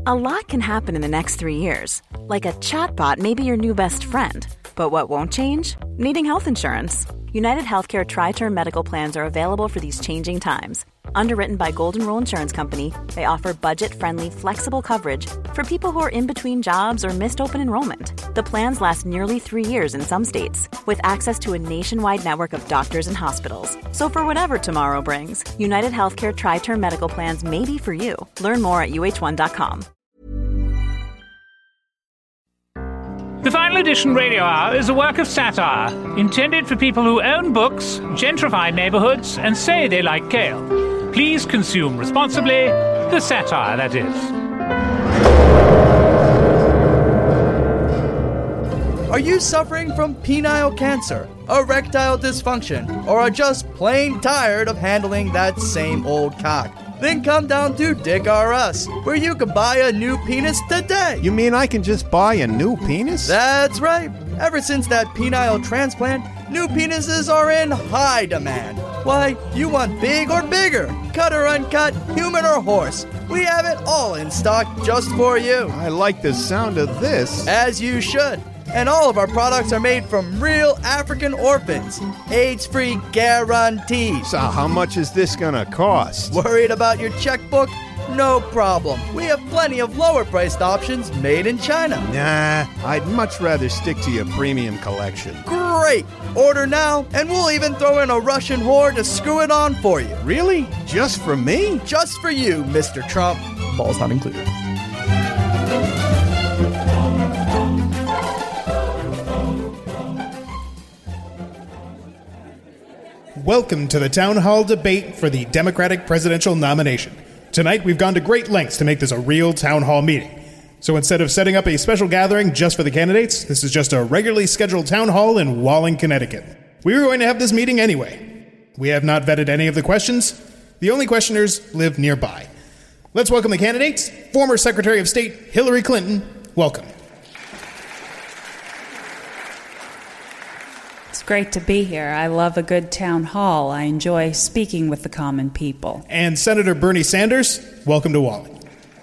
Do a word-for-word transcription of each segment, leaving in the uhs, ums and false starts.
A lot can happen in the next three years. Like a chatbot may be your new best friend. But what won't change? Needing health insurance. United Healthcare Tri-Term Medical Plans are available for these changing times. Underwritten by Golden Rule Insurance Company, they offer budget-friendly, flexible coverage for people who are in between jobs or missed open enrollment. The plans last nearly three years in some states, with access to a nationwide network of doctors and hospitals. So for whatever tomorrow brings, United Healthcare Tri-Term Medical Plans may be for you. Learn more at U H one dot com. The Final Edition Radio Hour is a work of satire, intended for people who own books, gentrify neighborhoods, and say they like kale. Please consume responsibly, the satire, that is. Are you suffering from penile cancer, erectile dysfunction, or are just plain tired of handling that same old cock? Then come down to Dick R Us, where you can buy a new penis today. You mean I can just buy a new penis? That's right. Ever since that penile transplant, new penises are in high demand. Why, you want big or bigger, cut or uncut, human or horse. We have it all in stock just for you. I like the sound of this. As you should. And all of our products are made from real African orphans. AIDS-free guaranteed. So how much is this gonna cost? Worried about your checkbook? No problem. We have plenty of lower-priced options made in China. Nah, I'd much rather stick to your premium collection. Great! Order now, and we'll even throw in a Russian whore to screw it on for you. Really? Just for me? Just for you, Mister Trump. Balls not included. Welcome to the town hall debate for the Democratic presidential nomination. Tonight, we've gone to great lengths to make this a real town hall meeting. So instead of setting up a special gathering just for the candidates, this is just a regularly scheduled town hall in Walling, Connecticut. We were going to have this meeting anyway. We have not vetted any of the questions. The only questioners live nearby. Let's welcome the candidates. Former Secretary of State Hillary Clinton, welcome. It's great to be here. I love a good town hall. I enjoy speaking with the common people. And Senator Bernie Sanders, welcome to Walling.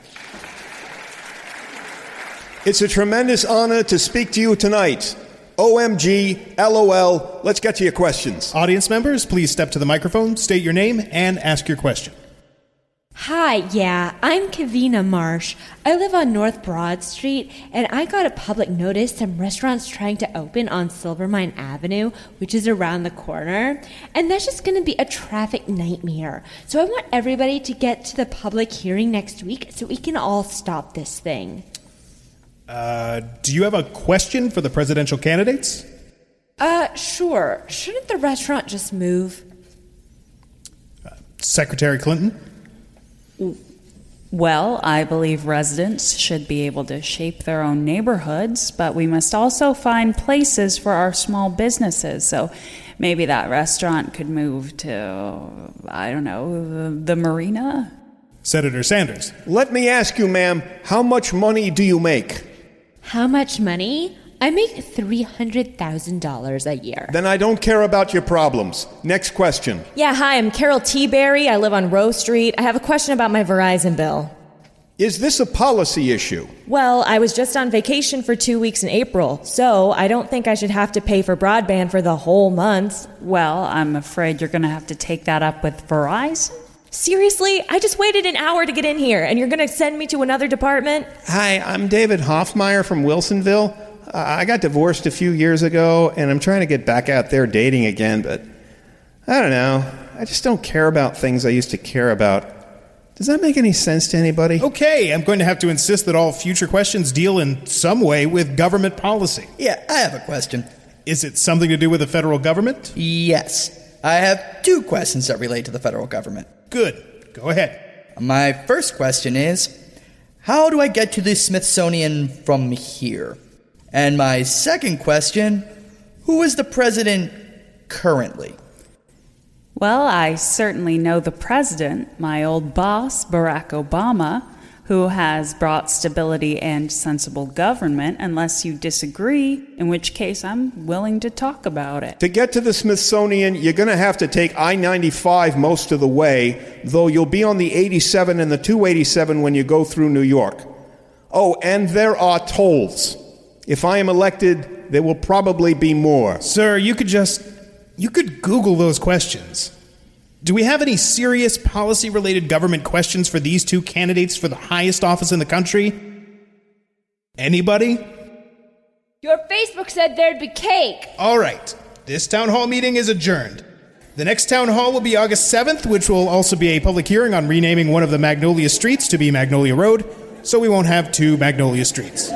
It's a tremendous honor to speak to you tonight. O M G, LOL, let's get to your questions. Audience members, please step to the microphone, state your name, and ask your question. Hi, yeah, I'm Kavina Marsh. I live on North Broad Street, and I got a public notice some restaurants trying to open on Silvermine Avenue, which is around the corner, and that's just going to be a traffic nightmare. So I want everybody to get to the public hearing next week so we can all stop this thing. Uh, do you have a question for the presidential candidates? Uh, sure. Shouldn't the restaurant just move? Uh, Secretary Clinton? Well, I believe residents should be able to shape their own neighborhoods, but we must also find places for our small businesses. So maybe that restaurant could move to, I don't know, the, the marina? Senator Sanders. Let me ask you, ma'am, how much money do you make? How much money? I make three hundred thousand dollars a year. Then I don't care about your problems. Next question. Yeah, hi, I'm Carol T. Berry. I live on Rowe Street. I have a question about my Verizon bill. Is this a policy issue? Well, I was just on vacation for two weeks in April, so I don't think I should have to pay for broadband for the whole month. Well, I'm afraid you're going to have to take that up with Verizon. Seriously? I just waited an hour to get in here, and you're going to send me to another department? Hi, I'm David Hoffmeyer from Wilsonville. Uh, I got divorced a few years ago, and I'm trying to get back out there dating again, but I don't know. I just don't care about things I used to care about. Does that make any sense to anybody? Okay, I'm going to have to insist that all future questions deal in some way with government policy. Yeah, I have a question. Is it something to do with the federal government? Yes. I have two questions that relate to the federal government. Good. Go ahead. My first question is, how do I get to the Smithsonian from here? And my second question, who is the president currently? Well, I certainly know the president, my old boss, Barack Obama, who has brought stability and sensible government, unless you disagree, in which case I'm willing to talk about it. To get to the Smithsonian, you're going to have to take I ninety-five most of the way, though you'll be on the eighty-seven and the two eighty-seven when you go through New York. Oh, and there are tolls. If I am elected, there will probably be more. Sir, you could just... you could Google those questions. Do we have any serious policy-related government questions for these two candidates for the highest office in the country? Anybody? Your Facebook said there'd be cake. All right. This town hall meeting is adjourned. The next town hall will be August seventh, which will also be a public hearing on renaming one of the Magnolia Streets to be Magnolia Road, so we won't have two Magnolia Streets.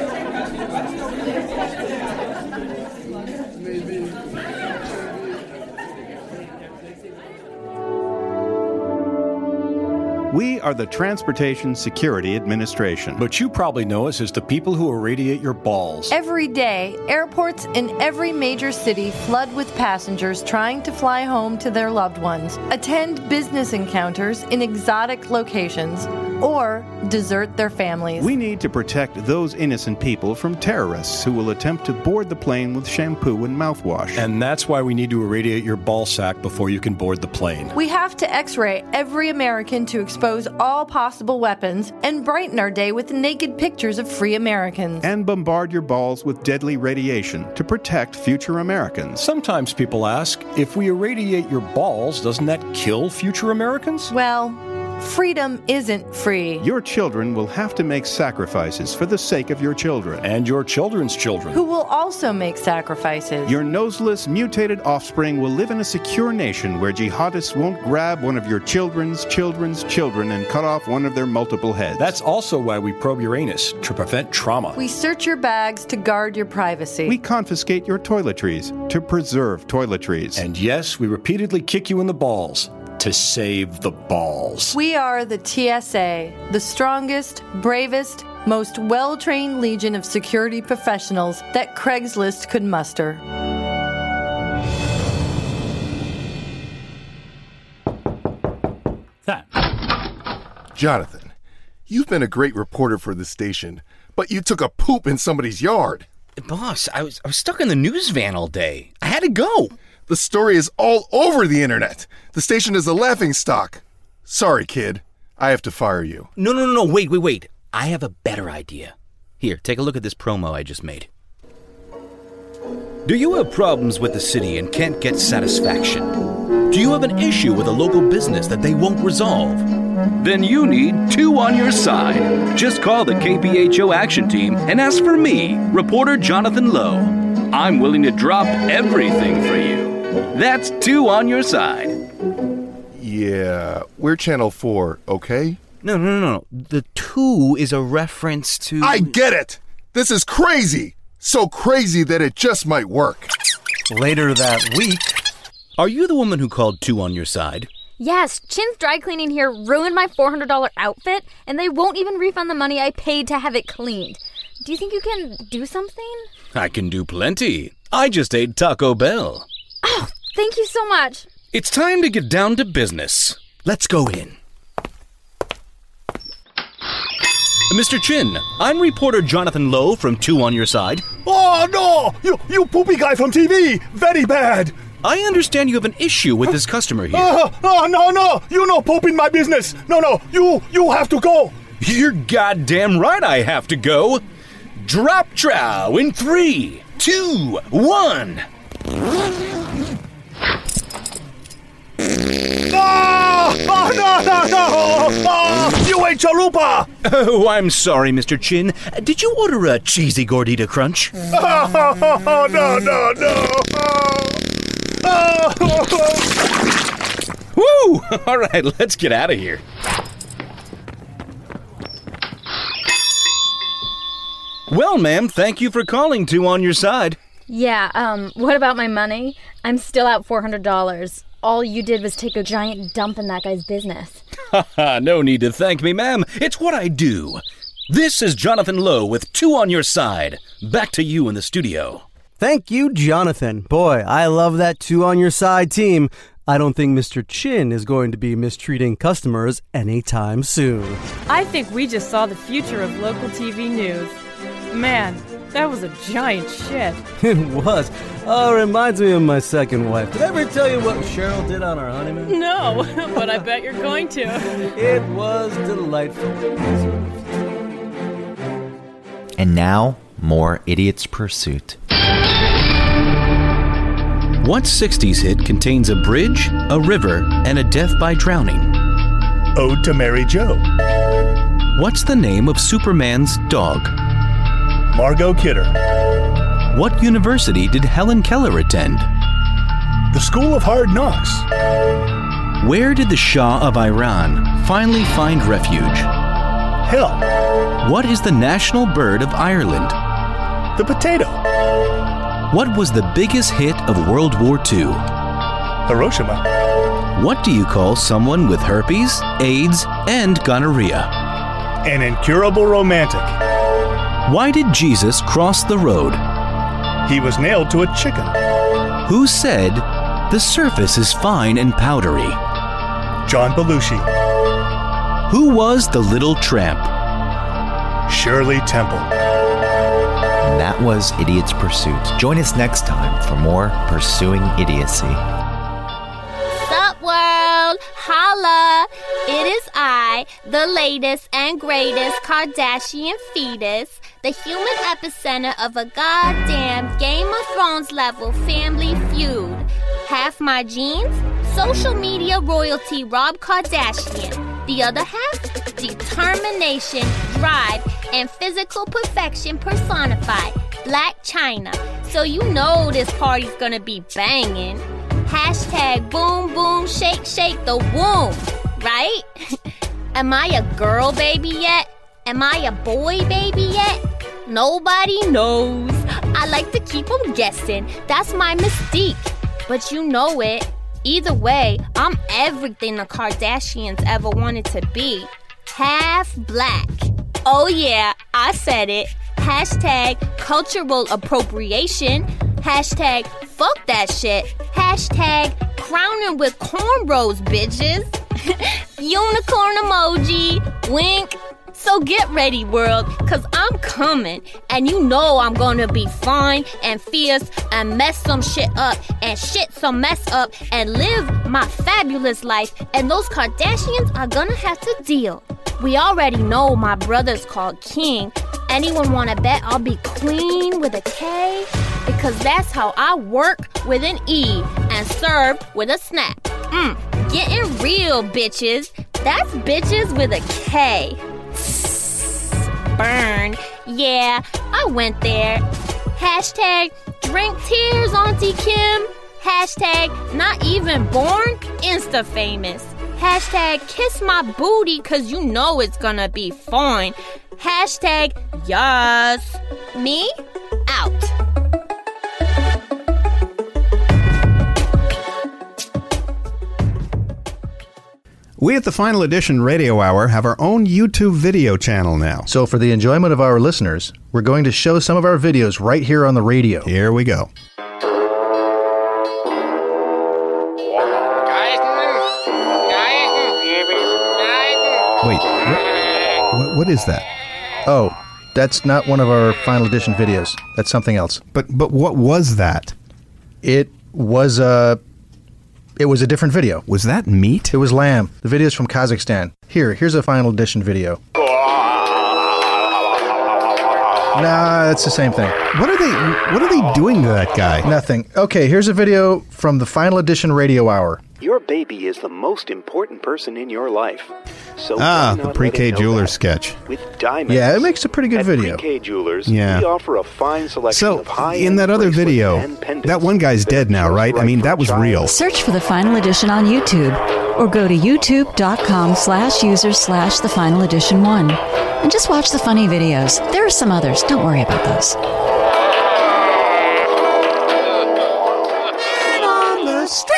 We are the Transportation Security Administration. But you probably know us as the people who irradiate your balls. Every day, airports in every major city flood with passengers trying to fly home to their loved ones, attend business encounters in exotic locations, or desert their families. We need to protect those innocent people from terrorists who will attempt to board the plane with shampoo and mouthwash. And that's why we need to irradiate your ball sack before you can board the plane. We have to X-ray every American to expose all possible weapons and brighten our day with naked pictures of free Americans. And bombard your balls with deadly radiation to protect future Americans. Sometimes people ask, if we irradiate your balls, doesn't that kill future Americans? Well, freedom isn't free. Your children will have to make sacrifices for the sake of your children. And your children's children. Who will also make sacrifices. Your noseless, mutated offspring will live in a secure nation where jihadists won't grab one of your children's children's children and cut off one of their multiple heads. That's also why we probe your anus, to prevent trauma. We search your bags to guard your privacy. We confiscate your toiletries to preserve toiletries. And yes, we repeatedly kick you in the balls. To save the balls. We are the T S A, the strongest, bravest, most well-trained legion of security professionals that Craigslist could muster. That. Jonathan, you've been a great reporter for the station, but you took a poop in somebody's yard. Boss, I was I was stuck in the news van all day. I had to go. The story is all over the internet. The station is a laughingstock. Sorry, kid. I have to fire you. No, no, no, no. Wait, wait, wait. I have a better idea. Here, take a look at this promo I just made. Do you have problems with the city and can't get satisfaction? Do you have an issue with a local business that they won't resolve? Then you need two on your side. Just call the K P H O Action Team and ask for me, reporter Jonathan Lowe. I'm willing to drop everything for you. That's two on your side. Yeah, we're Channel four, okay? No, no, no, no. The two is a reference to... I get it! This is crazy! So crazy that it just might work. Later that week... Are you the woman who called two on your side? Yes, Chin's dry cleaning here ruined my four hundred dollars outfit, and they won't even refund the money I paid to have it cleaned. Do you think you can do something? I can do plenty. I just ate Taco Bell. Oh, thank you so much. It's time to get down to business. Let's go in. Mister Chin, I'm reporter Jonathan Lowe from Two on Your Side. Oh, no! You, you poopy guy from T V! Very bad! I understand you have an issue with this customer here. Oh, oh, no, no! You no poop in my business! No, no! You, you have to go! You're goddamn right I have to go! Drop trow in three, two, one! Oh, oh, no, no, no! Oh, you ate chalupa! Oh, I'm sorry, Mister Chin. Did you order a cheesy gordita crunch? Oh, oh, no, no, no! Oh, oh. Woo! All right, let's get out of here. Well, ma'am, thank you for calling Two on Your Side. Yeah, um, what about my money? I'm still out four hundred dollars. All you did was take a giant dump in that guy's business. Haha, no need to thank me, ma'am. It's what I do. This is Jonathan Lowe with Two on Your Side. Back to you in the studio. Thank you, Jonathan. Boy, I love that Two on Your Side team. I don't think Mister Chin is going to be mistreating customers anytime soon. I think we just saw the future of local T V news. Man, that was a giant shit. It was. Oh, it reminds me of my second wife. Did I ever tell you what Cheryl did on our honeymoon? No, but I bet you're going to. It was delightful. And now, more Idiot's Pursuit. What sixties hit contains a bridge, a river, and a death by drowning? Ode to Mary Jo. What's the name of Superman's dog? Margot Kidder. What university did Helen Keller attend? The School of Hard Knocks. Where did the Shah of Iran finally find refuge? Hell. What is the national bird of Ireland? The potato. What was the biggest hit of World War Two? Hiroshima. What do you call someone with herpes, AIDS, and gonorrhea? An incurable romantic. Why did Jesus cross the road? He was nailed to a chicken. Who said, "The surface is fine and powdery"? John Belushi. Who was the little tramp? Shirley Temple. And that was Idiot's Pursuit. Join us next time for more Pursuing Idiocy. Sup, world? Holla! It is I, the latest and greatest Kardashian fetus, the human epicenter of a goddamn Game of Thrones level family feud. Half my genes, social media royalty Rob Kardashian. The other half, determination, drive, and physical perfection personified, Blac Chyna. So you know this party's gonna be banging. Hashtag boom boom shake shake the womb, right? Am I a girl baby yet? Am I a boy baby yet? Nobody knows. I like to keep them guessing. That's my mystique. But you know it. Either way, I'm everything the Kardashians ever wanted to be. Half black. Oh yeah, I said it. Hashtag cultural appropriation. Hashtag fuck that shit. Hashtag crowning with cornrows, bitches. Unicorn emoji. Wink. So get ready, world, cause I'm coming, and you know I'm gonna be fine and fierce and mess some shit up and shit some mess up and live my fabulous life, and those Kardashians are gonna have to deal. We already know my brother's called King. Anyone wanna bet I'll be Queen with a K? Because that's how I work with an E and serve with a snap. Mm, getting real, bitches. That's bitches with a K. Burn. Yeah, I went there. Hashtag drink tears, Auntie Kim. Hashtag not even born, Insta famous. Hashtag kiss my booty cause you know it's gonna be fine. Hashtag yes. Me out. We at the Final Edition Radio Hour have our own YouTube video channel now. So for the enjoyment of our listeners, we're going to show some of our videos right here on the radio. Here we go. Wait, what, what, what is that? Oh, that's not one of our Final Edition videos. That's something else. But but what was that? It was a... It was a different video. Was that meat? It was lamb. The video's from Kazakhstan. Here, here's a Final Edition video. Nah, that's the same thing. What are they what are they doing to that guy? Nothing. Okay, here's a video from the Final Edition Radio Hour. Your baby is the most important person in your life. So ah, the Pre-K Jewelers sketch. With diamonds. Yeah, it makes a pretty good At video. Pre-K Jewelers, yeah. we offer a fine selection so, of high in that other video, that one guy's dead now, right? I mean, that was real. Search for The Final Edition on YouTube, or go to youtube.com slash users slash The Final Edition one. And just watch the funny videos. There are some others. Don't worry about those. On the street!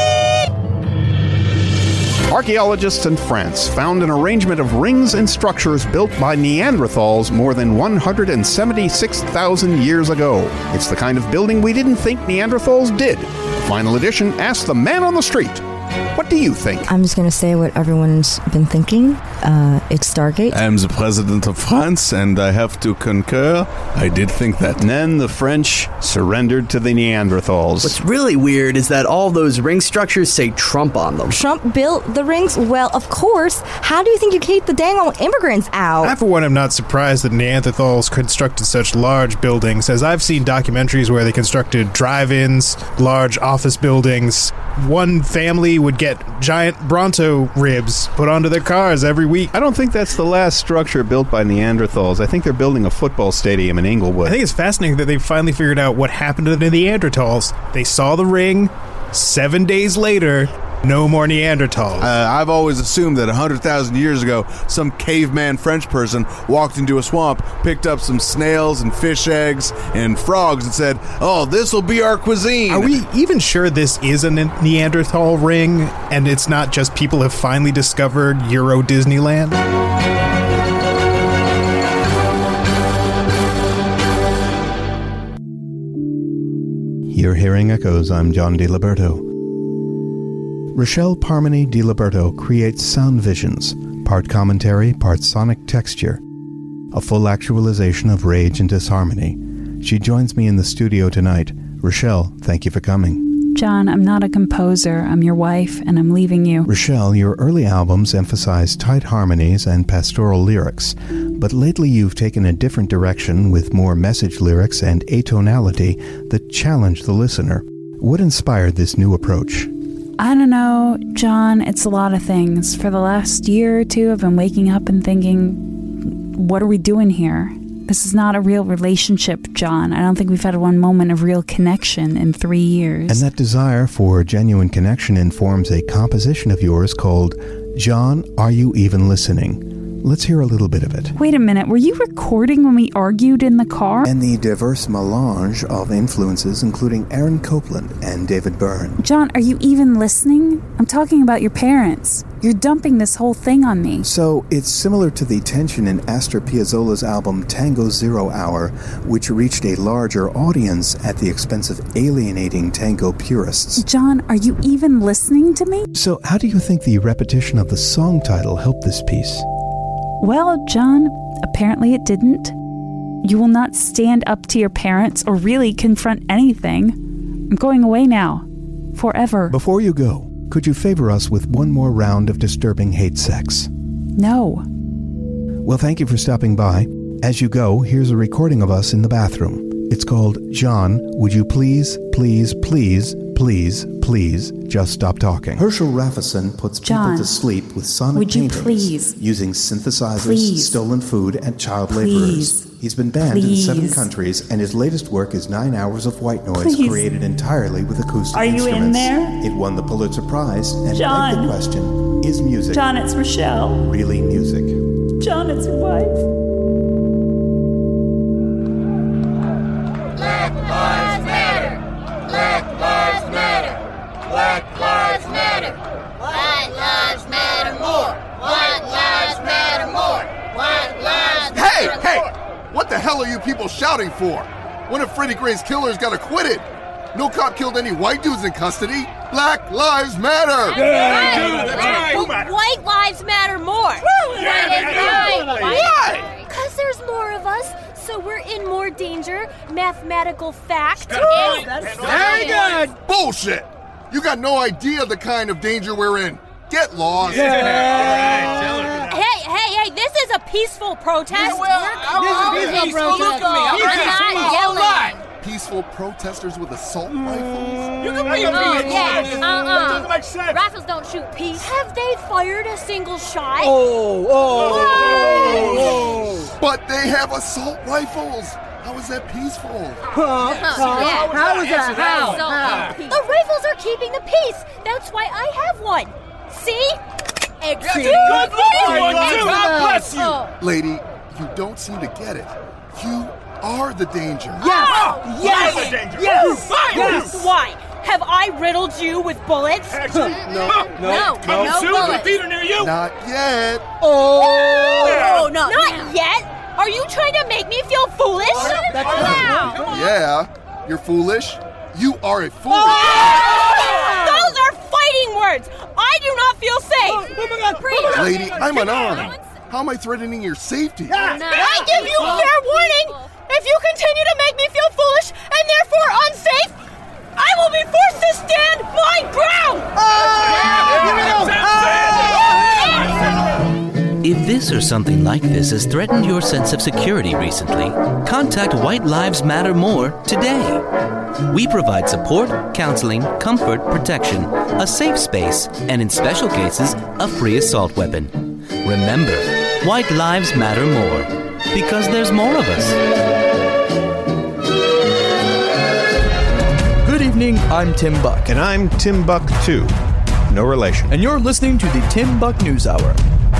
Archaeologists in France found an arrangement of rings and structures built by Neanderthals more than one hundred seventy-six thousand years ago. It's the kind of building we didn't think Neanderthals did. The Final Edition asked the man on the street. What do you think? I'm just going to say what everyone's been thinking. Uh, it's Stargate. I'm the president of France, and I have to concur. I did think that. And then the French surrendered to the Neanderthals. What's really weird is that all those ring structures say Trump on them. Trump built the rings? Well, of course. How do you think you keep the dang old immigrants out? I, for one, am not surprised that Neanderthals constructed such large buildings, as I've seen documentaries where they constructed drive-ins, large office buildings. One family would get giant Bronto ribs put onto their cars every week. I don't think that's the last structure built by Neanderthals. I think they're building a football stadium in Inglewood. I think it's fascinating that they finally figured out what happened to the Neanderthals. They saw the ring. Seven days later, no more Neanderthals. Uh, I've always assumed that one hundred thousand years ago, some caveman French person walked into a swamp, picked up some snails and fish eggs and frogs and said, oh, this'll be our cuisine. Are we even sure this is a Neanderthal ring and it's not just people have finally discovered Euro Disneyland? You're hearing Echoes. I'm John DiLiberto. Rochelle Parmeny DiLiberto creates sound visions, part commentary, part sonic texture, a full actualization of rage and disharmony. She joins me in the studio tonight. Rochelle, thank you for coming. John, I'm not a composer. I'm your wife, and I'm leaving you. Rochelle, your early albums emphasize tight harmonies and pastoral lyrics, but lately you've taken a different direction with more message lyrics and atonality that challenge the listener. What inspired this new approach? I don't know, John. It's a lot of things. For the last year or two, I've been waking up and thinking, what are we doing here? This is not a real relationship, John. I don't think we've had one moment of real connection in three years. And that desire for genuine connection informs a composition of yours called John, Are You Even Listening? Let's hear a little bit of it. Wait a minute, were you recording when we argued in the car? And the diverse melange of influences, including Aaron Copland and David Byrne. John, are you even listening? I'm talking about your parents. You're dumping this whole thing on me. So it's similar to the tension in Astor Piazzolla's album Tango Zero Hour, which reached a larger audience at the expense of alienating tango purists. John, are you even listening to me? So how do you think the repetition of the song title helped this piece? Well, John, apparently it didn't. You will not stand up to your parents or really confront anything. I'm going away now. Forever. Before you go, could you favor us with one more round of disturbing hate sex? No. Well, thank you for stopping by. As you go, here's a recording of us in the bathroom. It's called John, Would You Please, Please, Please, Please, Please Just Stop Talking. Herschel Raffison puts John, people to sleep with sonic would you paintings please, using synthesizers, please, stolen food, and child please, laborers. He's been banned please. in seven countries, and his latest work is nine hours of white noise Please. created entirely with acoustic Are you in instruments. there? It won the Pulitzer Prize and John. begged the question, is music John, it's Rochelle. really music? John, it's your wife. Black Lives Matter! Black Lives Matter! Black Lives Matter! White lives matter more! White lives matter more! White lives Hey, matter hey! more! What the hell are you people shouting for? One of Freddie Gray's killers got acquitted. No cop killed any white dudes in custody. Black Lives Matter! Yeah, that's right. But white lives matter more. Yeah, that's right. Why? Because there's more of us, so we're in more danger. Mathematical fact. Good. That's Very good. Bullshit! You got no idea the kind of danger we're in. Get lost. Yeah. Hey, hey, hey, this is a peaceful protest. Yeah, well, we're this is a peaceful protest. Look at me. I'm not yelling. Peaceful protesters with assault rifles? You can be a Oh, peaceful yeah. protester. Uh-uh. That doesn't make sense. Rifles don't shoot peace. Have they fired a single shot? Oh, oh, oh. But they have assault rifles. How is that peaceful? Huh? Yeah. How is that? How? So, How? The rifles are keeping the peace. That's why I have one. See? Excellent. Good Lord, God bless you. Oh. Lady, you don't seem to get it. You are the danger. Yes! Oh, yes! yes. The danger. Yes. Yes. Yes. Why? Have I riddled you with bullets? Actually, no. No. Come no soon, bullets. the theater near you. Not yet. Oh! No, no, not yet. Are you trying to make me feel foolish? That's wow. right. Yeah, you're foolish. You are a fool. Oh! Those are fighting words. I do not feel safe. Oh, oh my God. Lady, I'm unarmed. How am I threatening your safety? Yeah. No. I give you fair warning. If you continue to make me feel foolish and therefore unsafe, I will be forced to stand my ground. If this or something like this has threatened your sense of security recently, contact White Lives Matter More today. We provide support, counseling, comfort, protection, a safe space, and in special cases, a free assault weapon. Remember, White Lives Matter More, because there's more of us. Good evening, I'm Tim Buck. And I'm Tim Buck too. No relation. And you're listening to the Tim Buck News Hour.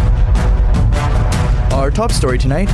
Our top story tonight,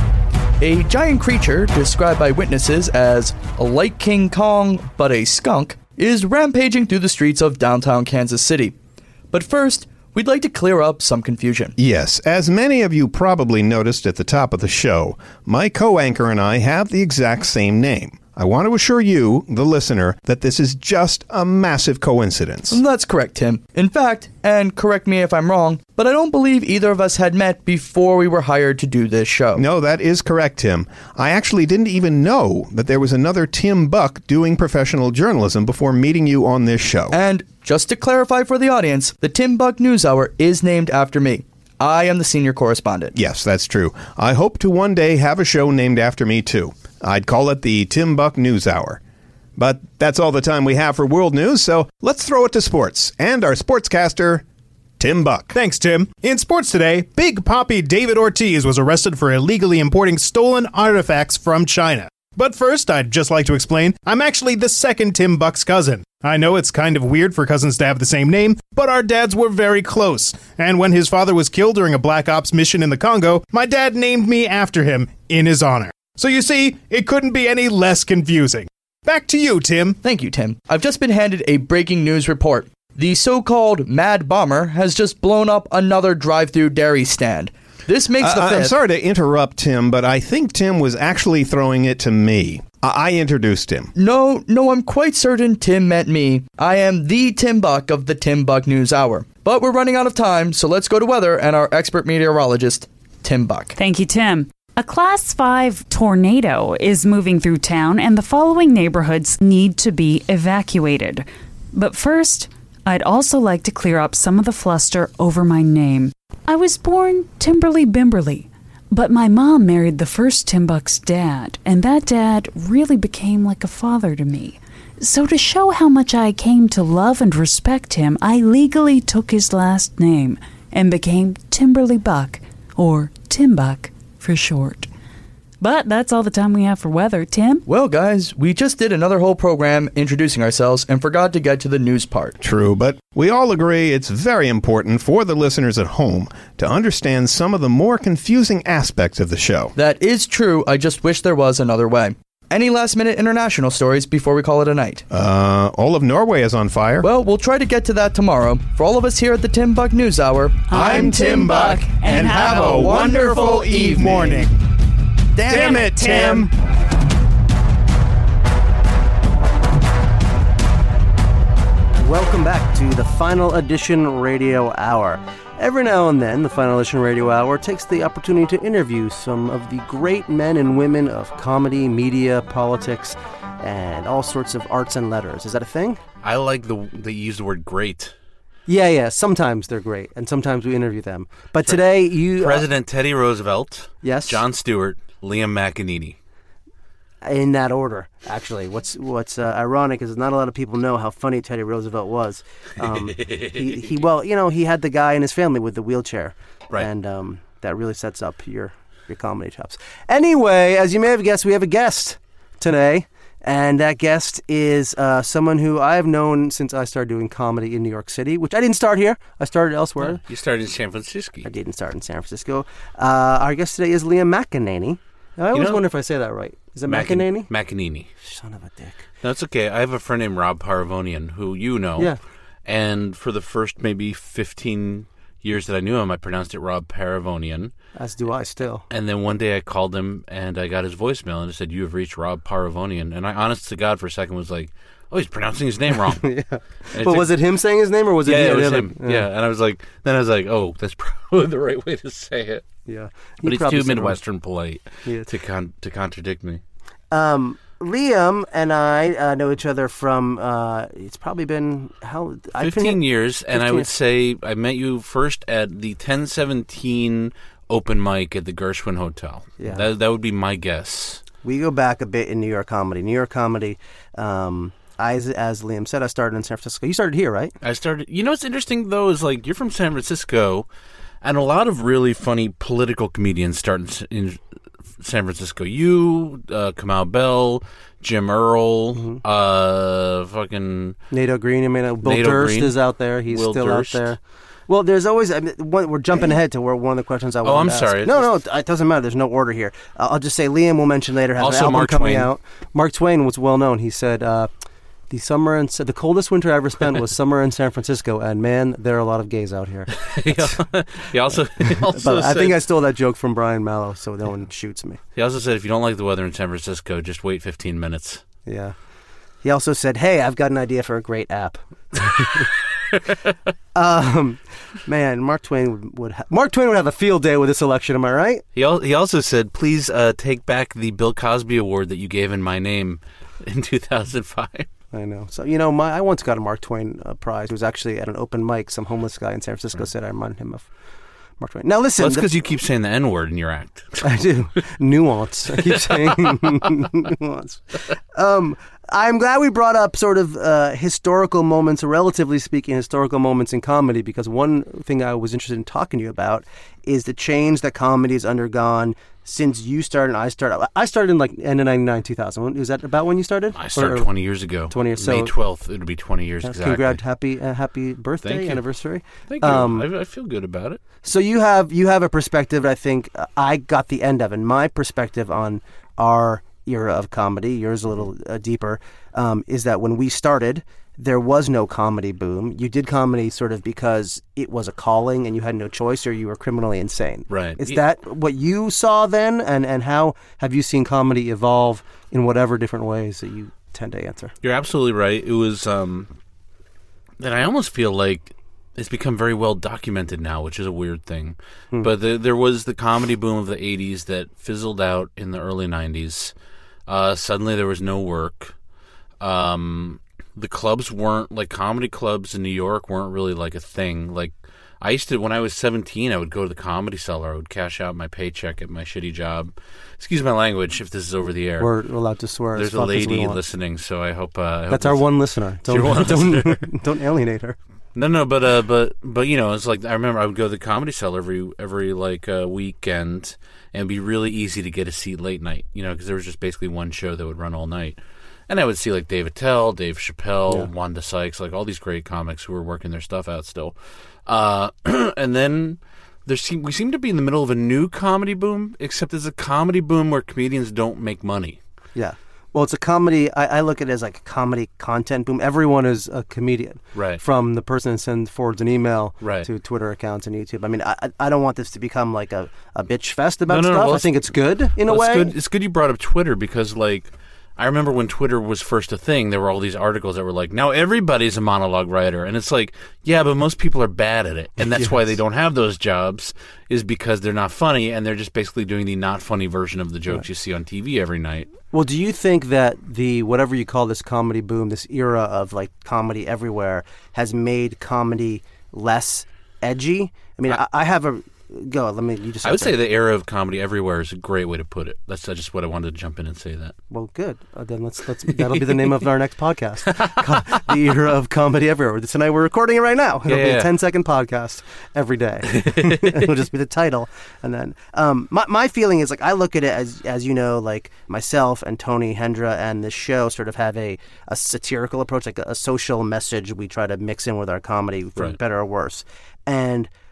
a giant creature described by witnesses as like King Kong but a skunk is rampaging through the streets of downtown Kansas City. But first, we'd like to clear up some confusion. Yes, as many of you probably noticed at the top of the show, my co-anchor and I have the exact same name. I want to assure you, the listener, that this is just a massive coincidence. That's correct, Tim. In fact, and correct me if I'm wrong, but I don't believe either of us had met before we were hired to do this show. No, that is correct, Tim. I actually didn't even know that there was another Tim Buck doing professional journalism before meeting you on this show. And just to clarify for the audience, the Tim Buck News Hour is named after me. I am the senior correspondent. Yes, that's true. I hope to one day have a show named after me, too. I'd call it the Tim Buck News Hour. But that's all the time we have for world news, so let's throw it to sports. And our sportscaster, Tim Buck. Thanks, Tim. In sports today, Big Papi David Ortiz was arrested for illegally importing stolen artifacts from China. But first, I'd just like to explain, I'm actually the second Tim Buck's cousin. I know it's kind of weird for cousins to have the same name, but our dads were very close. And when his father was killed during a Black Ops mission in the Congo, my dad named me after him in his honor. So you see, it couldn't be any less confusing. Back to you, Tim. Thank you, Tim. I've just been handed a breaking news report. The so-called Mad Bomber has just blown up another drive-through dairy stand. This makes the uh, fifth. I'm sorry to interrupt, Tim, but I think Tim was actually throwing it to me. I, I introduced him. No, no, I'm quite certain Tim meant me. I am the Tim Buck of the Tim Buck News Hour. But we're running out of time, so let's go to weather and our expert meteorologist, Tim Buck. Thank you, Tim. A Class five tornado is moving through town, and the following neighborhoods need to be evacuated. But first, I'd also like to clear up some of the fluster over my name. I was born Timberly Bimberly, but my mom married the first Tim Buck's dad, and that dad really became like a father to me. So to show how much I came to love and respect him, I legally took his last name and became Timberly Buck, or Tim Buck for short. But that's all the time we have for weather. Tim? Well, guys, we just did another whole program introducing ourselves and forgot to get to the news part. True, but we all agree it's very important for the listeners at home to understand some of the more confusing aspects of the show. That is true. I just wish there was another way. Any last-minute international stories before we call it a night? Uh, all of Norway is on fire. Well, we'll try to get to that tomorrow. For all of us here at the Tim Buck News Hour, I'm Tim Buck, and have a wonderful eve morning. Damn, Damn it, Tim! Welcome back to the Final Edition Radio Hour. Every now and then, the Final Edition Radio Hour takes the opportunity to interview some of the great men and women of comedy, media, politics, and all sorts of arts and letters. Is that a thing? I like the they use the word great. Yeah, yeah. Sometimes they're great, and sometimes we interview them. But today, you... President uh, Teddy Roosevelt. Yes. John Stewart. Liam McEnany. In that order, actually. What's what's uh, ironic is not a lot of people know how funny Teddy Roosevelt was. Um, he, he well, you know, he had the guy in his family with the wheelchair, right? And um, that really sets up your your comedy chops. Anyway, as you may have guessed, we have a guest today, and that guest is uh, someone who I've known since I started doing comedy in New York City, which I didn't start here. I started elsewhere. No, you started in San Francisco. I didn't start in San Francisco. Uh, our guest today is Liam McEnany. I always you know, wonder if I say that right. Is it McEnany? McEnany. Son of a dick. No, it's okay. I have a friend named Rob Paravonian, who you know. Yeah. And for the first maybe fifteen years that I knew him, I pronounced it Rob Paravonian. As do I still. And then one day I called him and I got his voicemail and it said, "You have reached Rob Paravonian." And I, honest to God, for a second was like, "Oh, he's pronouncing his name wrong." yeah. But took, was it him saying his name or was it? Yeah, the it was other? him. Yeah. yeah, and I was like, then I was like, "Oh, that's probably the right way to say it." Yeah, but he he's too said Midwestern polite yeah. to con- to contradict me. Um, Liam and I uh, know each other from, uh, it's probably been, how? fifteen years, and I would years. say I met you first at the ten seventeen open mic at the Gershwin Hotel. Yeah. That, that would be my guess. We go back a bit in New York comedy. New York comedy, um, I, as, as Liam said, I started in San Francisco. You started here, right? I started, you know what's interesting, though, is like, you're from San Francisco, and a lot of really funny political comedians start in, in San Francisco. You, uh, Kamau Bell, Jim Earl, mm-hmm. uh, fucking... Nato Green, I mean, uh, Bill Nato Durst Green. is out there. He's Will still Durst. out there. Well, there's always, I mean, one, we're jumping ahead to where one of the questions I Oh, wanted I'm to ask. sorry. No, no, it doesn't matter. There's no order here. Uh, I'll just say Liam will mention later has Also, an album Mark coming Twain. out. Mark Twain was well known. He said, uh, the summer in, the coldest winter I ever spent was summer in San Francisco, and man, there are a lot of gays out here. he also, he also But said, I think I stole that joke from Brian Mallow, so no one shoots me. He also said, if you don't like the weather in San Francisco, just wait fifteen minutes. Yeah. He also said, hey, I've got an idea for a great app. um, man, Mark Twain would, would ha- Mark Twain would have a field day with this election, am I right? He al- he also said, please uh, take back the Bill Cosby Award that you gave in my name in two thousand five. I know. So, you know, my I once got a Mark Twain uh, prize. It was actually at an open mic. Some homeless guy in San Francisco right. said I reminded him of Mark Twain. Now, listen. Well, that's because you keep saying the N-word in your act. I do. Nuance. I keep saying nuance. Um, I'm glad we brought up sort of uh, historical moments, or relatively speaking, historical moments in comedy, because one thing I was interested in talking to you about is the change that comedy has undergone since you started and I started. I started in like end of ninety-nine, two thousand. Was that about when you started? I started or, twenty years ago. twenty years. May so, twelfth, it'll be twenty years exactly. Congrats, happy, uh, happy birthday, Thank you. anniversary. Thank you. Um, I, I feel good about it. So you have you have a perspective. I think uh, I got the end of, and my perspective on our era of comedy, yours a little uh, deeper, um, is that when we started, there was no comedy boom. You did comedy sort of because it was a calling and you had no choice, or you were criminally insane. Right. Is Yeah. that what you saw then? And, and how have you seen comedy evolve in whatever different ways that you tend to answer? You're absolutely right. It was, um, and I almost feel like it's become very well documented now, which is a weird thing. Hmm. But the, there was the comedy boom of the eighties that fizzled out in the early nineties. Uh, suddenly there was no work. Um, the clubs weren't, like comedy clubs in New York weren't really like a thing. Like I used to, when I was seventeen, I would go to the Comedy Cellar. I would cash out my paycheck at my shitty job. Excuse my language if this is over the air. We're allowed to swear. There's as a fuck as we lady want. listening, so I hope... Uh, I That's hope our this- one listener. It's your Don't, one don't, listener. don't alienate her. No, no, but uh, but but you know, it's like I remember I would go to the Comedy Cellar every every like uh, weekend, and it'd be really easy to get a seat late night, you know, because there was just basically one show that would run all night, and I would see like Dave Attell, Dave Chappelle, Yeah. Wanda Sykes, like all these great comics who were working their stuff out still, uh, and then there seem we seem to be in the middle of a new comedy boom, except it's a comedy boom where comedians don't make money. Yeah. Well, it's a comedy. I, I look at it as like a comedy content boom. Everyone is a comedian. Right. From the person that sends forwards an email Right. to Twitter accounts and YouTube. I mean, I I don't want this to become like a, a bitch fest about No, no, no, stuff. well, I think it's good in a well, way. It's good, it's good you brought up Twitter because, like, I remember when Twitter was first a thing, there were all these articles that were like, now everybody's a monologue writer. And it's like, yeah, but most people are bad at it. And that's why Yes. they don't have those jobs, is because they're not funny and they're just basically doing the not funny version of the jokes Right. you see on T V every night. Well, do you think that the whatever you call this comedy boom, this era of like comedy everywhere, has made comedy less edgy? I mean, I, I have a go. Let me. You just. I would have to- say the era of comedy everywhere is a great way to put it. That's just what I wanted to jump in and say that. Well, good. Uh, then let's let's. That'll be the name of our next podcast. Co- the era of comedy everywhere. Tonight we're recording it right now. It'll Yeah, be yeah. a ten second podcast every day. It'll just be the title, and then um, my my feeling is like I look at it as as you know, like myself and Tony Hendra and this show sort of have a, a satirical approach, like a, a social message we try to mix in with our comedy, for Right. better or worse, and.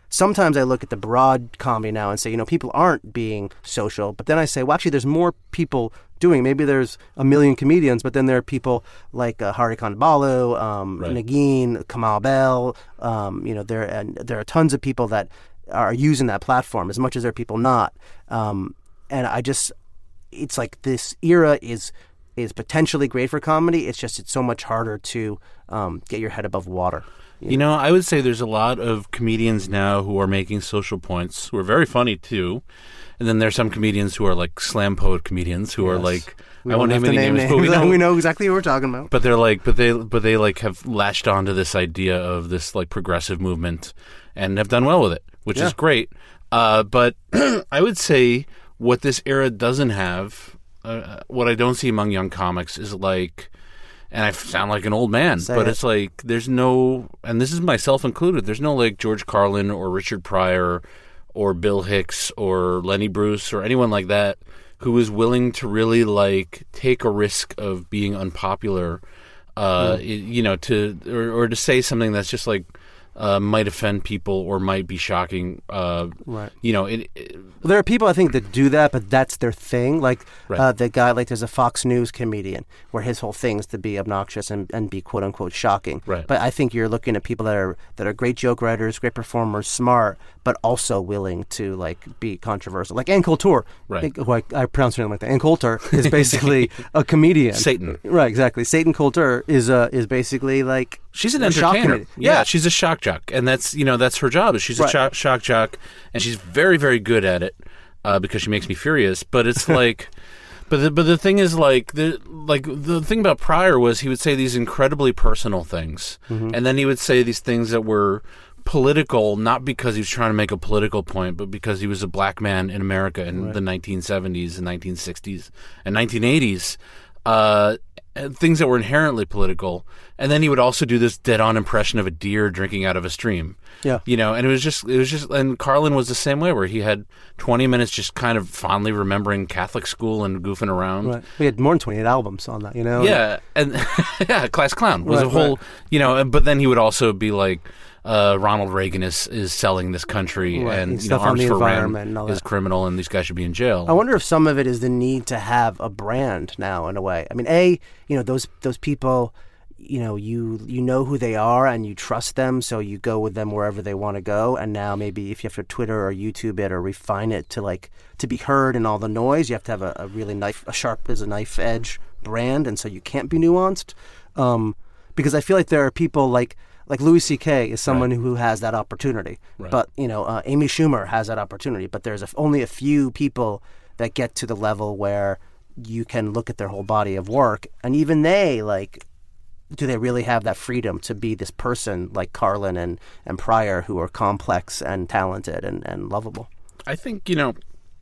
sometimes I look at the broad comedy now and say, you know, people aren't being social. But then I say, well, actually, there's more people doing. Maybe there's a million comedians, but then there are people like uh, Hari Kondabolu, um, Right. Nagin, Kamal Bell. Um, you know, there and there are tons of people that are using that platform as much as there are people not. Um, and I just, it's like this era is is potentially great for comedy. It's just it's so much harder to um, get your head above water. You know, I would say there's a lot of comedians now who are making social points, who are very funny too. And then there's some comedians who are like slam poet comedians who are Yes. like, We I don't won't have name to any name names, but we names. know, We know exactly who we're talking about. But they're like, but they, but they like have latched onto this idea of this like progressive movement and have done well with it, which Yeah. is great. Uh, but I would say what this era doesn't have, uh, what I don't see among young comics is like, and I sound like an old man, Say but it. it's like there's no, and this is myself included, there's no like George Carlin or Richard Pryor or Bill Hicks or Lenny Bruce or anyone like that who is willing to really like take a risk of being unpopular, uh, Mm. y- you know, to or, or to say something that's just like uh, might offend people or might be shocking. Uh, Right. You know, it, it, Well, there are people I think that do that, but that's their thing. Like Right. uh, the guy, like there's a Fox News comedian where his whole thing is to be obnoxious and, and be quote unquote shocking. Right. But I think you're looking at people that are that are great joke writers, great performers, smart, but also willing to like be controversial. Like Ann Coulter, Right. who I, I pronounce her name like that. Ann Coulter is basically a comedian. Satan. Right, exactly. Satan Coulter is uh, is basically like She's an a shock entertainer. comedian. Yeah, she's a shock jock, and that's you know that's her job. Is she's Right. a shock, shock jock, and she's very very good at it uh, because she makes me furious. But it's like, but the, but the thing is like the like the thing about Pryor was he would say these incredibly personal things, Mhm. and then he would say these things that were political, not because he was trying to make a political point, but because he was a black man in America in Right. the nineteen seventies and nineteen sixties and nineteen eighties. Uh, and things that were inherently political, and then he would also do this dead-on impression of a deer drinking out of a stream. Yeah. You know, and it was just, it was just, and Carlin was the same way, where he had twenty minutes just kind of fondly remembering Catholic school and goofing around. Right. We had more than twenty-eight albums on that, you know? Yeah, and yeah, Class Clown was Right, a whole, right. you know, but then he would also be like, uh, Ronald Reagan is, is selling this country, Right, and and you know, stuff on Arms the for Ram environment and all is that. criminal, and these guys should be in jail. I wonder if some of it is the need to have a brand now, in a way. I mean, a you know those those people, you know you you know who they are and you trust them, so you go with them wherever they want to go. And now maybe if you have to Twitter or YouTube it or refine it to like to be heard in all the noise, you have to have a, a really knife, a sharp as a knife edge brand, and so you can't be nuanced. Um, because I feel like there are people like. Like Louis C K is someone who has that opportunity, Right. but you know uh, Amy Schumer has that opportunity. But there's a, only a few people that get to the level where you can look at their whole body of work, and even they like, do they really have that freedom to be this person like Carlin and and Pryor, who are complex and talented and, and lovable? I think, you know,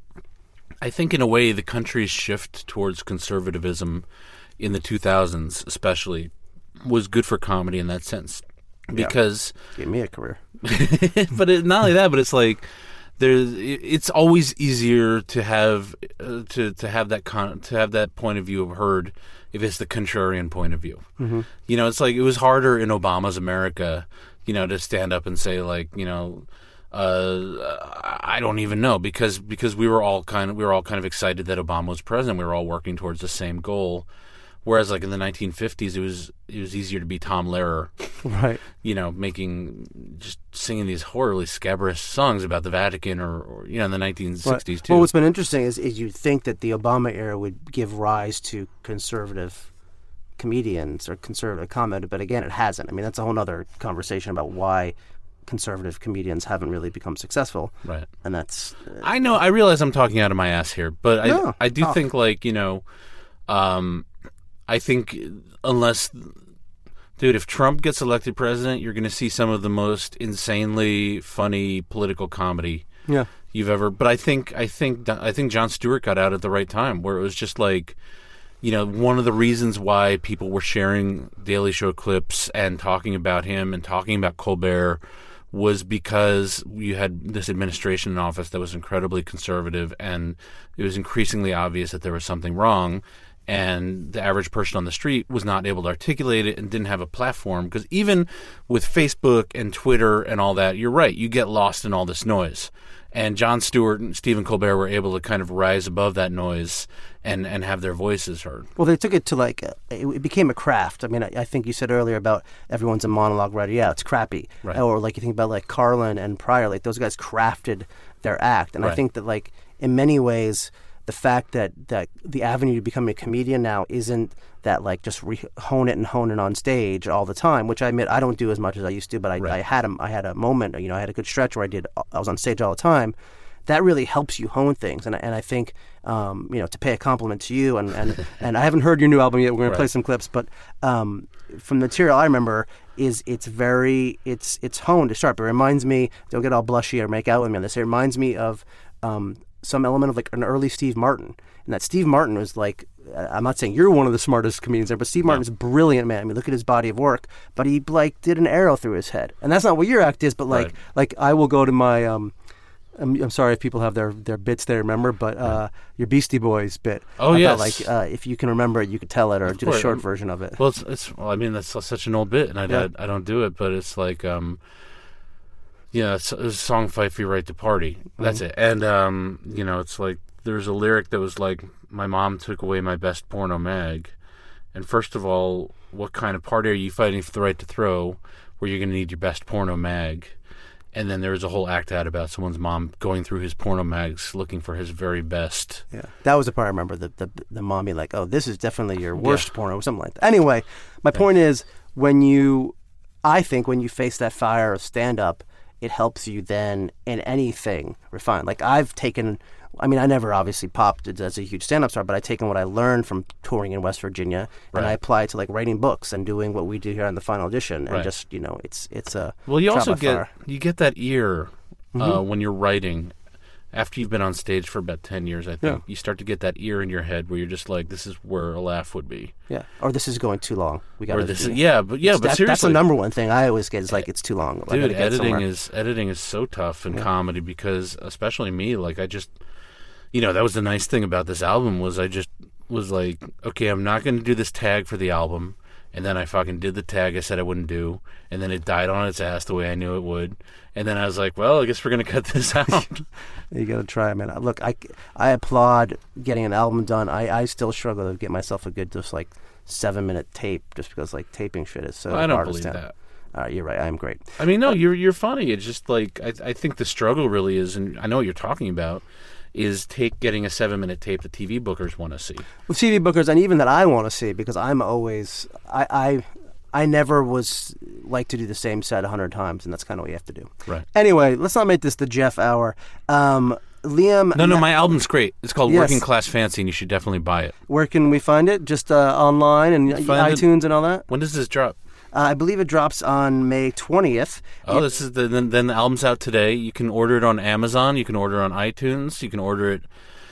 I think in a way the country's shift towards conservatism in the two thousands especially was good for comedy in that sense. Because give me a career. But it, not only that, but it's like there's it's always easier to have uh, to to have that con- to have that point of view heard if it's the contrarian point of view. Mhm. You know, it's like it was harder in Obama's America, you know, to stand up and say like, you know, uh, I don't even know because because we were all kind of we were all kind of excited that Obama was president. We were all working towards the same goal. Whereas, like in the nineteen fifties, it was it was easier to be Tom Lehrer, right? You know, making just singing these horribly scabrous songs about the Vatican, or, or you know, in the nineteen sixties Right. too. Well, what's been interesting is, is you'd think that the Obama era would give rise to conservative comedians or conservative comment, but again, it hasn't. I mean, that's a whole other conversation about why conservative comedians haven't really become successful. Right. And that's uh, I know. I realize I'm talking out of my ass here, but I No, I do talk. think like you know, um, I think unless. Dude, if Trump gets elected president, you're going to see some of the most insanely funny political comedy Yeah. you've ever. But I think I think I think Jon Stewart got out at the right time, where it was just like, you know, one of the reasons why people were sharing Daily Show clips and talking about him and talking about Colbert was because you had this administration in office that was incredibly conservative, and it was increasingly obvious that there was something wrong. and the average person on the street was not able to articulate it and didn't have a platform. Because even with Facebook and Twitter and all that, you're right, you get lost in all this noise. And Jon Stewart and Stephen Colbert were able to kind of rise above that noise and, and have their voices heard. Well, they took it to like, a, it became a craft. I mean, I, I think you said earlier about everyone's a monologue writer. Yeah, it's crappy. Right. Or like you think about like Carlin and Pryor, like those guys crafted their act. And Right. I think that like in many ways, the fact that, that the avenue to becoming a comedian now isn't that like just re- hone it and hone it on stage all the time, which I admit I don't do as much as I used to, but I, I had a, I had a moment, you know, I had a good stretch where I did, I was on stage all the time. That really helps you hone things. And, and I think, um, you know, to pay a compliment to you, and, and, and I haven't heard your new album yet, we're going Right. to play some clips, but um, from the material I remember is it's very, it's it's honed, it's sharp. It reminds me, don't get all blushy or make out with me on this, it reminds me of um, some element of like an early Steve Martin. And that Steve Martin was like, I'm not saying you're one of the smartest comedians there, but Steve Martin's a brilliant man. I mean, look at his body of work. But he like did an arrow through his head, and that's not what your act is. But like, Right. like I will go to my. Um, I'm, I'm sorry if people have their, their bits they remember, but uh, your Beastie Boys bit. Oh, about, yes. Like uh, if you can remember it, you could tell it, or Of do course. a short version of it. Well, it's, it's well, I mean, that's such an old bit, and I, Yeah. I, I don't do it, but it's like, um, yeah, it's, it's a song "Fight for Your Right to Party." That's Mhm. it, and um, you know, it's like there's a lyric that was like, "My mom took away my best porno mag," and first of all, what kind of party are you fighting for the right to throw, where you're going to need your best porno mag? And then there was a whole act out about someone's mom going through his porno mags looking for his very best. Yeah, that was the part I remember. The the the mom being like, "Oh, this is definitely your worst porno," or something like that. Anyway, my point is, when you, I think when you face that fire of stand up, it helps you then in anything refine. Like I've taken, I mean, I never obviously popped as a huge stand up star, but I've taken what I learned from touring in West Virginia and Right. I apply it to like writing books and doing what we do here on the Final Edition, and Right. just you know, it's it's a Well, you trial also by get fire. you get that ear uh, Mhm. when you're writing. After you've been on stage for about ten years, I think Yeah. you start to get that ear in your head where you're just like, "This is where a laugh would be." Yeah, or this is going too long. We got Or this is- yeah, but- yeah, but that's the seriously. number one thing I always get is like it's too long. I Dude, gotta get editing somewhere. is editing is so tough in Yeah. comedy because, especially me, like I just, you know, that was the nice thing about this album was I just was like, okay, I'm not going to do this tag for the album, and then I fucking did the tag I said I wouldn't do, and then it died on its ass the way I knew it would, and then I was like, well, I guess we're going to cut this out. You got to try, man. Look, I, I applaud getting an album done. I, I still struggle to get myself a good, just like seven minute tape, just because like taping shit is so I don't hard to believe stand. that. All right, you're right. I am great. I mean, no, you're you're funny. It's just like I I think the struggle really is, and I know what you're talking about, is take getting a seven minute tape that T V bookers want to see. With T V bookers, and even that I want to see, because I'm always I. I I never was like to do the same set a hundred times, and that's kind of what you have to do. Right. Anyway, let's not make this the Jeff hour. Um, Liam. No, no, my album's great. It's called Yes. Working Class Fancy, and you should definitely buy it. Where can we find it? Just uh, online and Find it- iTunes and all that? When does this drop? Uh, I believe it drops on May twentieth. Oh, this is the then, then the album's out today. You can order it on Amazon. You can order it on iTunes. You can order it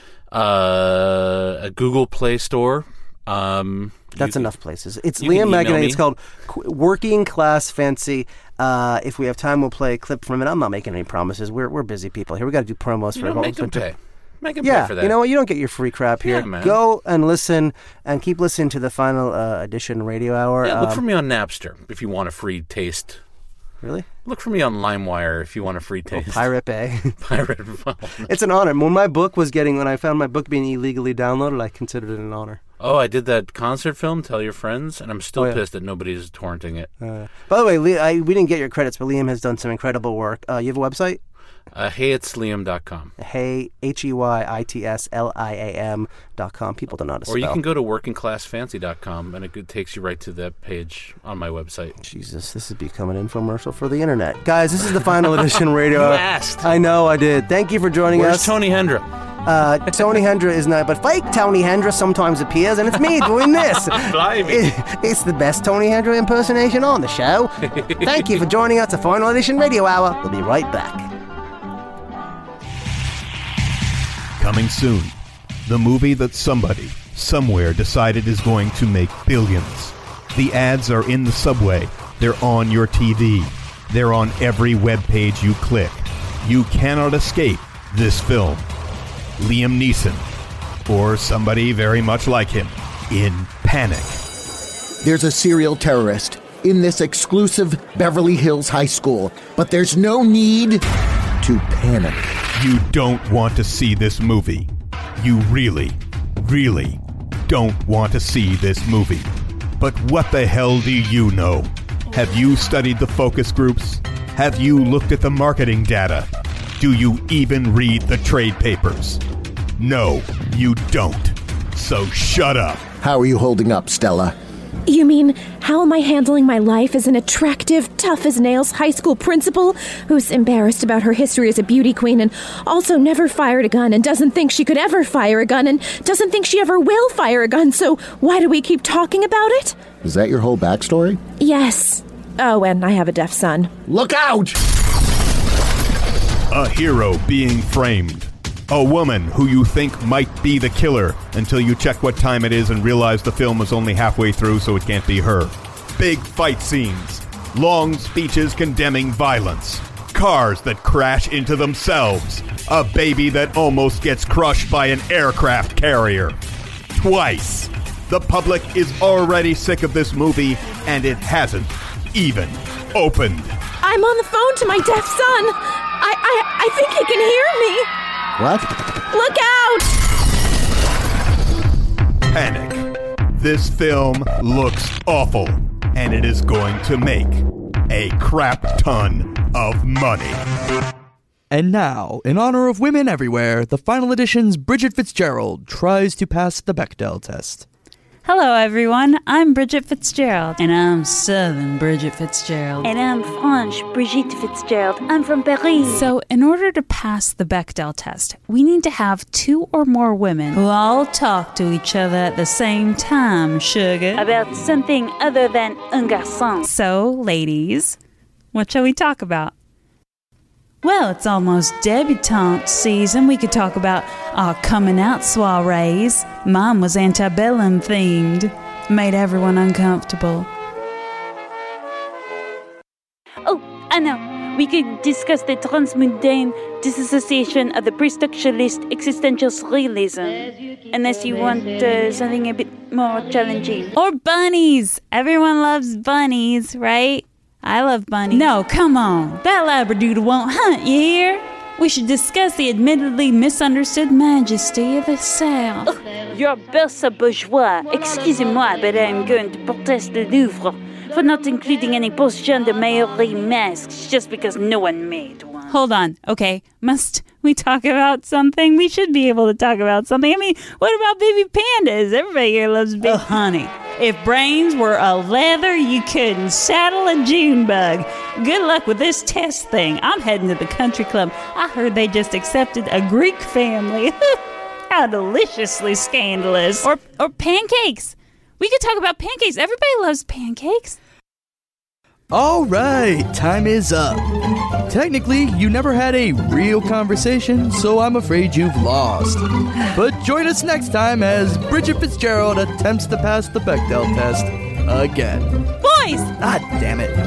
uh, at Google Play Store. Um, That's you- enough places. It's you can Liam email Magnet. me. It's called Qu- Working Class Fancy. Uh, if we have time, we'll play a clip from it. I'm not making any promises. We're we're busy people here. We got to do promos You for know, it. make them pay. Make them yeah, pay for that. you know what? You don't get your free crap here. Yeah, man. Go and listen and keep listening to the Final uh, Edition Radio Hour. Yeah, look Um, for me on Napster if you want a free taste. Really? Look for me on LimeWire if you want a free Oh, taste. Pirate Bay. Pirate. It's an honor. When my book was getting, when I found my book being illegally downloaded, I considered it an honor. Oh, I did that concert film, Tell Your Friends, and I'm still Oh, yeah. pissed that nobody's torrenting it. Uh, by the way, Lee, I, we didn't get your credits, but Liam has done some incredible work. Uh, you have a website? Uh, hey, it's Liam dot com. Hey, H E Y I T S L I A M dot com. People don't know how to spell. Or you can go to working class fancy dot com, and it takes you right to that page on my website. Jesus, this is becoming an infomercial for the internet. Guys, this is the Final Edition Radio. You asked. I know I did. Thank you for joining Where's us. Tony Hendra? Uh, Tony Hendra is not, but fake Tony Hendra sometimes appears, and it's me doing this. Blimey. It- it's the best Tony Hendra impersonation on the show. Thank you for joining us at Final Edition Radio Hour. We'll be right back. Coming soon, the movie that somebody, somewhere decided is going to make billions. The ads are in the subway. They're on your T V. They're on every web page you click. You cannot escape this film. Liam Neeson, or somebody very much like him, in panic. There's a serial terrorist in this exclusive Beverly Hills high school, but there's no need to panic. You don't want to see this movie. You really, really don't want to see this movie. But what the hell do you know? Have you studied the focus groups? Have you looked at the marketing data? Do you even read the trade papers? No, you don't. So shut up. How are you holding up, Stella? You mean, how am I handling my life as an attractive, tough-as-nails high school principal who's embarrassed about her history as a beauty queen and also never fired a gun and doesn't think she could ever fire a gun and doesn't think she ever will fire a gun, so why do we keep talking about it? Is that your whole backstory? Yes. Oh, and I have a deaf son. Look out! A hero being framed. A woman who you think might be the killer until you check what time it is and realize the film is only halfway through, so it can't be her. Big fight scenes. Long speeches condemning violence. Cars that crash into themselves. A baby that almost gets crushed by an aircraft carrier. Twice. The public is already sick of this movie, and it hasn't even opened. I'm on the phone to my deaf son. I, I, I think he can hear me. What? Look out! Panic. This film looks awful, and it is going to make a crap ton of money. And now, in honor of women everywhere, the final edition's Bridget Fitzgerald tries to pass the Bechdel test. Hello, everyone. I'm Bridget Fitzgerald. And I'm Southern Bridget Fitzgerald. And I'm French Brigitte Fitzgerald. I'm from Paris. So, in order to pass the Bechdel test, we need to have two or more women who all talk to each other at the same time, sugar. About something other than un garçon. So, ladies, what shall we talk about? Well, it's almost debutante season. We could talk about our coming out soirees. Mine was antebellum themed. Made everyone uncomfortable. Oh, I know. We could discuss the transmundane disassociation of the pre-structuralist existential surrealism. Unless you want uh, something a bit more challenging. Or bunnies. Everyone loves bunnies, right? I love bunnies. No, come on. That labradoodle won't hunt, you hear? We should discuss the admittedly misunderstood majesty of the South. Oh, you're berce bourgeois. Excusez-moi, but I'm going to protest the Louvre for not including any post-gender Maori masks just because no one made one. Hold on. Okay, must we talk about something? We should be able to talk about something. I mean, what about baby pandas? Everybody here loves big oh. honey. If brains were a leather, you couldn't saddle a June bug. Good luck with this test thing. I'm heading to the country club. I heard they just accepted a Greek family. How deliciously scandalous. Or or pancakes. We could talk about pancakes. Everybody loves pancakes. All right, time is up. Technically, you never had a real conversation, so I'm afraid you've lost. But join us next time as Bridget Fitzgerald attempts to pass the Bechdel test again. Boys! Ah, damn it.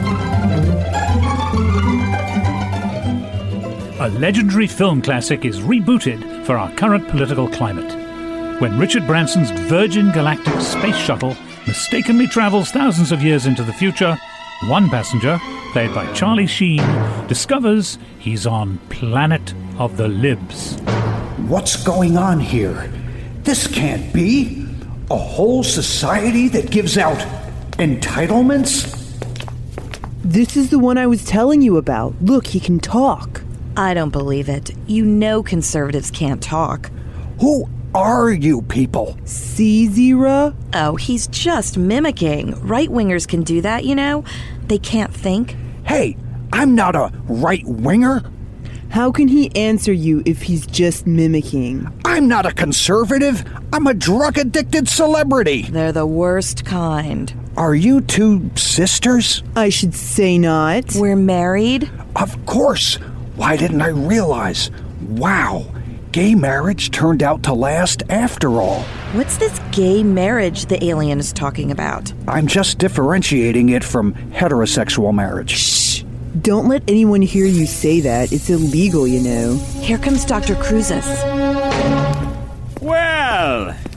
A legendary film classic is rebooted for our current political climate. When Richard Branson's Virgin Galactic space shuttle mistakenly travels thousands of years into the future, one passenger, played by Charlie Sheen, discovers he's on Planet of the Libs. What's going on here? This can't be. A whole society that gives out entitlements? This is the one I was telling you about. Look, he can talk. I don't believe it. You know conservatives can't talk. Who are you people? C-Zera? Oh, he's just mimicking. Right-wingers can do that, you know? They can't think. Hey, I'm not a right-winger. How can he answer you if he's just mimicking? I'm not a conservative. I'm a drug-addicted celebrity. They're the worst kind. Are you two sisters? I should say not. We're married? Of course. Why didn't I realize? Wow. Gay marriage turned out to last after all. What's this gay marriage the alien is talking about? I'm just differentiating it from heterosexual marriage. Shh! Don't let anyone hear you say that. It's illegal, you know. Here comes Doctor Cruzes. Well,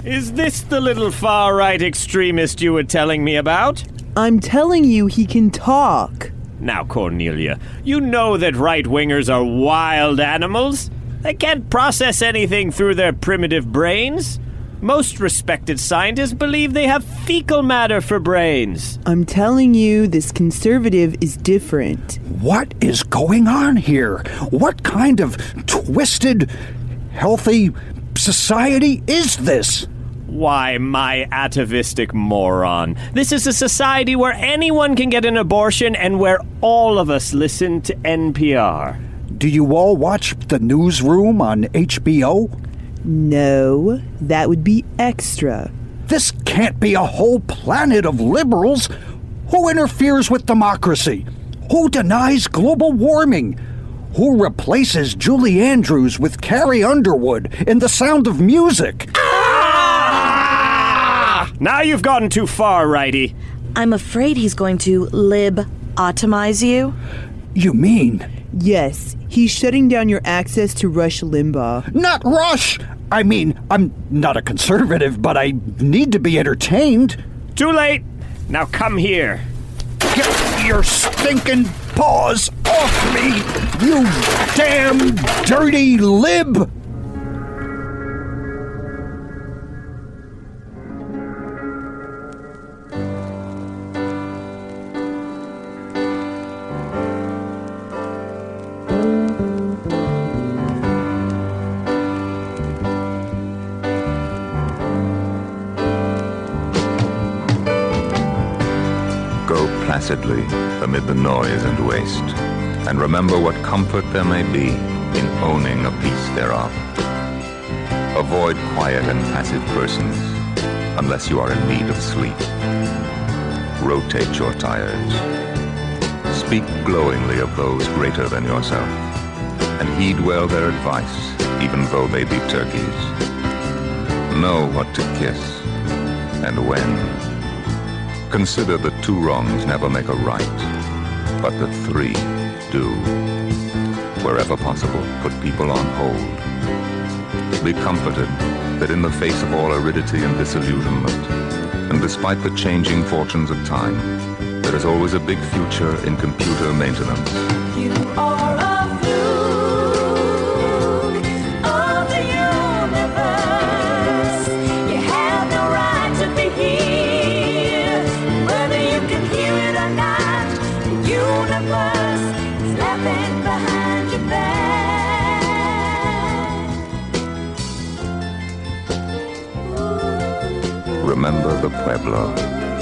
Is this the little far-right extremist you were telling me about? I'm telling you he can talk. Now, Cornelia, you know that right-wingers are wild animals. They can't process anything through their primitive brains. Most respected scientists believe they have fecal matter for brains. I'm telling you, this conservative is different. What is going on here? What kind of twisted, healthy society is this? Why, my atavistic moron. This is a society where anyone can get an abortion and where all of us listen to N P R. Do you all watch The Newsroom on H B O? No, that would be extra. This can't be a whole planet of liberals. Who interferes with democracy? Who denies global warming? Who replaces Julie Andrews with Carrie Underwood in The Sound of Music? Ah! Now you've gotten too far, Righty. I'm afraid he's going to lib-atomize you. You mean? Yes, he's shutting down your access to Rush Limbaugh. Not Rush! I mean, I'm not a conservative, but I need to be entertained. Too late. Now come here. Get your stinking paws off me, you damn dirty lib! Placidly amid the noise and waste, and remember what comfort there may be in owning a piece thereof. Avoid quiet and passive persons unless you are in need of sleep. Rotate your tires. Speak glowingly of those greater than yourself, and heed well their advice, even though they be turkeys. Know what to kiss and when. Consider that two wrongs never make a right, but that three do. Wherever possible, put people on hold. Be comforted that in the face of all aridity and disillusionment, and despite the changing fortunes of time, there is always a big future in computer maintenance. You are a fluke of the universe. You have no right to be here. Remember the Pueblo.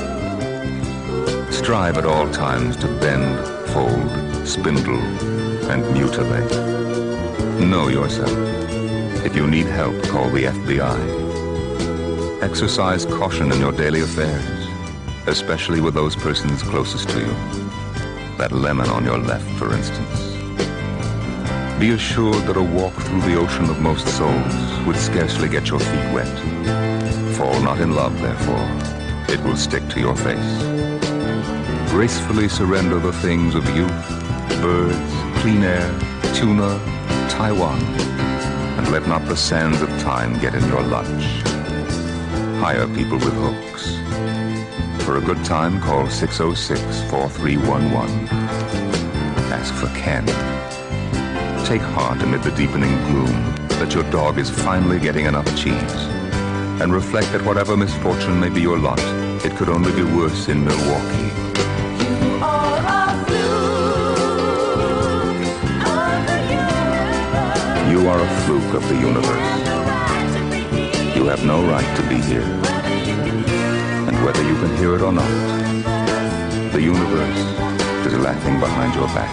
Strive at all times to bend, fold, spindle, and mutilate. Know yourself. If you need help, call the F B I. Exercise caution in your daily affairs, especially with those persons closest to you. That lemon on your left, for instance. Be assured that a walk through the ocean of most souls would scarcely get your feet wet. Fall not in love, therefore. It will stick to your face. Gracefully surrender the things of youth, birds, clean air, tuna, Taiwan, and let not the sands of time get in your lunch. Hire people with hooks. For a good time, call six oh six, four three one one. Ask for Ken. Take heart amid the deepening gloom that your dog is finally getting enough cheese. And reflect that whatever misfortune may be your lot, it could only be worse in Milwaukee. You are a fluke of the universe. You are a fluke of the universe. You have no right to be here. And whether you can hear it or not, the universe is laughing behind your back.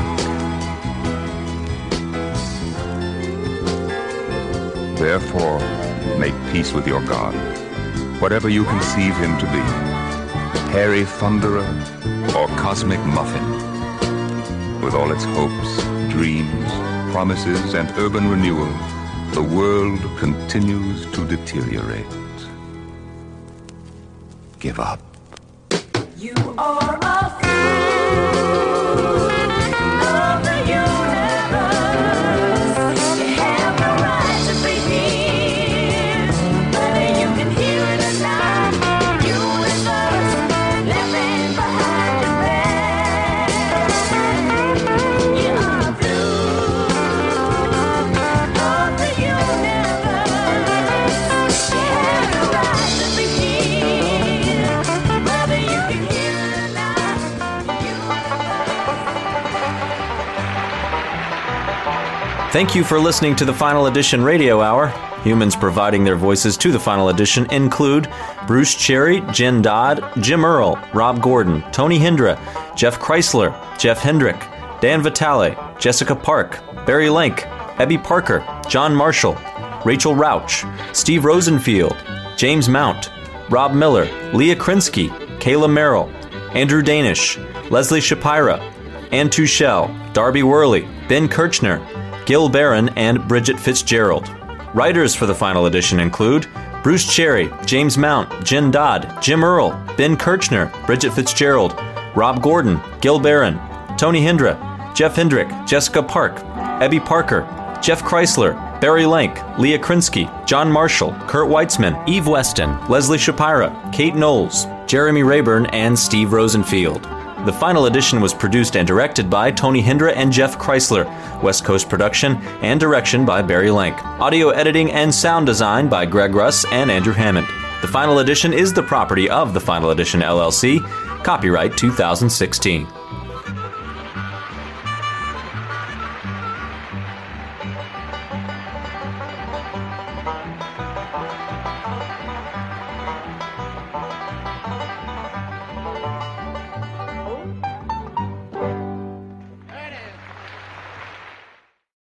Therefore, make peace with your God, whatever you conceive him to be, hairy thunderer or cosmic muffin. With all its hopes, dreams, promises, and urban renewal, the world continues to deteriorate. Give up. You are a fluke of the universe. You have no right to be here, but you can hear Thank you for listening to the Final Edition Radio Hour. Humans providing their voices to the Final Edition include Bruce Cherry, Jen Dodd, Jim Earl, Rob Gordon, Tony Hindra, Jeff Chrysler, Jeff Hendrick, Dan Vitale, Jessica Park, Barry Lenk, Ebby Parker, John Marshall, Rachel Rauch, Steve Rosenfield, James Mount, Rob Miller, Leah Krinsky, Kayla Merrill, Andrew Danish, Leslie Shapira, Ann Tuchel, Darby Worley, Ben Kirchner, Gil Barron, and Bridget Fitzgerald. Writers for the Final Edition include Bruce Cherry, James Mount, Jen Dodd, Jim Earl, Ben Kirchner, Bridget Fitzgerald, Rob Gordon, Gil Barron, Tony Hindra, Jeff Hendrick, Jessica Park, Ebby Parker, Jeff Chrysler, Barry Lenk, Leah Krinsky, John Marshall, Kurt Weitzman, Eve Weston, Leslie Shapira, Kate Knowles, Jeremy Rayburn, and Steve Rosenfield. The Final Edition was produced and directed by Tony Hindra and Jeff Chrysler. West Coast production and direction by Barry Lenk. Audio editing and sound design by Greg Russ and Andrew Hammond. The Final Edition is the property of the Final Edition L L C. Copyright two thousand sixteen.